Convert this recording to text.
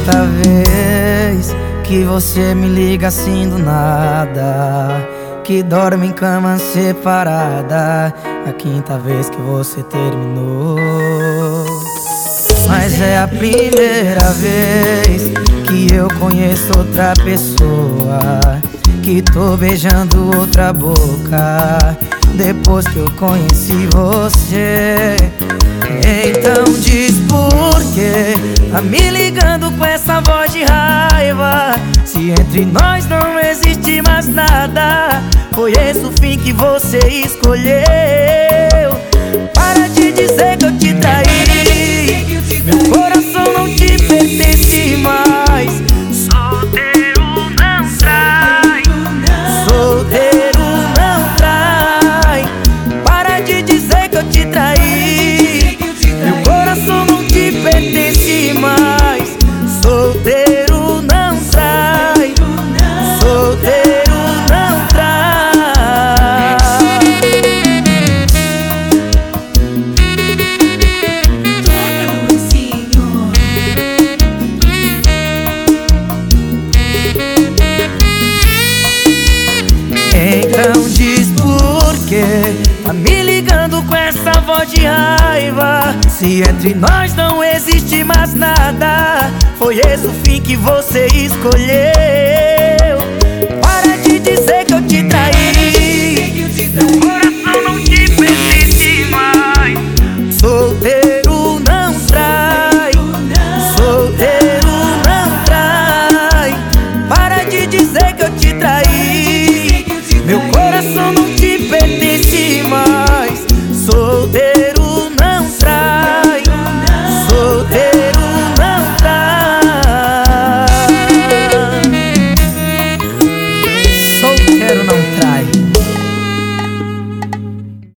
quarta vez que você me liga assim do nada, que dorme em cama separada. A quinta vez que você terminou. Mas é a primeira vez que eu conheço outra pessoa, que tô beijando outra boca depois que eu conheci você. Então diz por que tá me ligando com essa voz de raiva, se entre nós não existe mais nada. Foi esse o fim que você escolheu. Para de dizer que eu te traí, meu coração não te pertence mais. Solteiro não trai, solteiro não trai. Para de dizer que eu te traí, meu coração não te pertence mais. Solteiro não trai, solteiro não trai. Então diz por que tá me ligando com essa voz de raiva, se entre nós não existe mais nada. Foi esse o fim que você escolheu.